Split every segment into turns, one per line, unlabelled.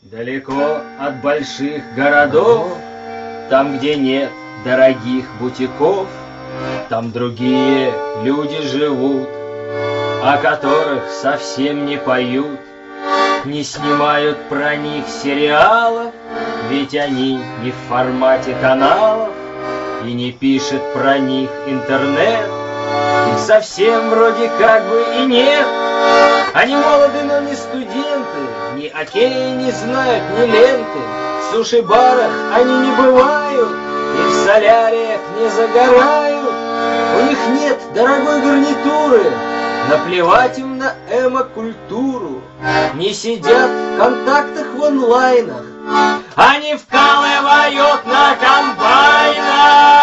Далеко от больших городов, там, где нет дорогих бутиков, там другие люди живут, о которых совсем не поют, не снимают про них сериалов, ведь они не в формате каналов, и не пишет про них интернет. Их совсем вроде как бы и нет. Они молоды, но не студенты, ни окей не знают, ни ленты. В суши-барах они не бывают, и в соляриях не загорают. У них нет дорогой гарнитуры, наплевать им на эмо-культуру. Не сидят в контактах в онлайнах, они вкалывают на комбайнах.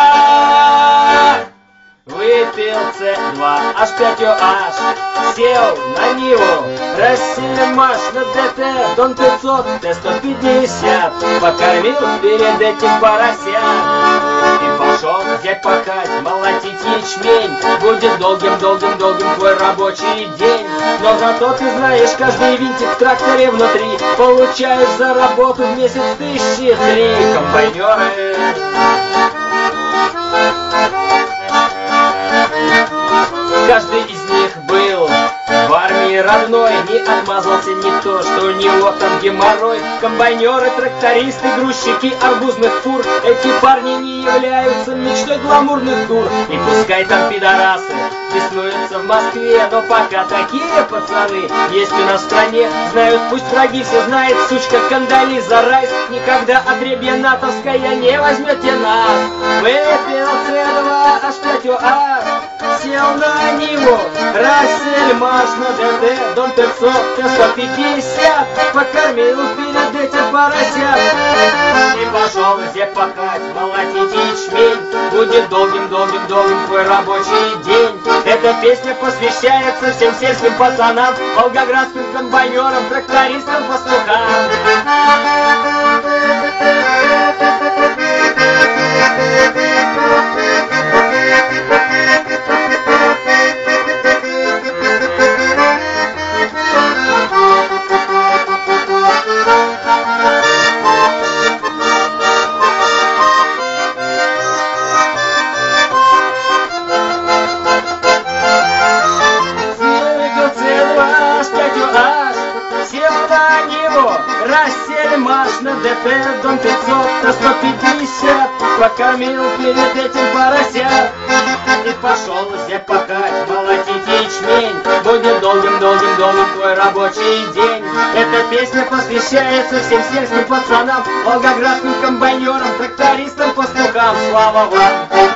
Выпил С2H5OH, сел на Ниву, Россельмаш на ДТ, Дон 500, Т-150, покормил перед этим поросят. И пошел взять пахать, молотить ячмень, будет долгим твой рабочий день. Но зато ты знаешь, каждый винтик в тракторе внутри получаешь за работу в месяц 1003. Комбайнеры. Каждый из них был в армии родной, не отмазался никто, что у него там геморрой. Комбайнеры, трактористы, грузчики арбузных фур, эти парни не являются мечтой гламурных дур. И пускай там пидорасы беснуются в Москве, но пока такие пацаны есть у нас в стране. Знают, пусть враги все знают, сучка Кандализа Райс никогда отребья натовская не возьмете нас. Выпил С2H5OH, сел на Ниву, Россельмаш на ДТ, Дон 500, Т-150, покормил перед этим поросят. И пошел зек пахать, молотить ячмень, будет долгим твой рабочий день. Эта песня посвящается всем сельским пацанам, волгоградским комбайнерам, трактористам, пастухам. Россельмаш на ДТ, Дон 500, Т-150, покормил перед этим поросят. И пошел зек пахать, молотить ячмень, будет долгим твой рабочий день. Эта песня посвящается всем сельским пацанам, волгоградским комбайнерам, трактористам, пастухам. Слава вам!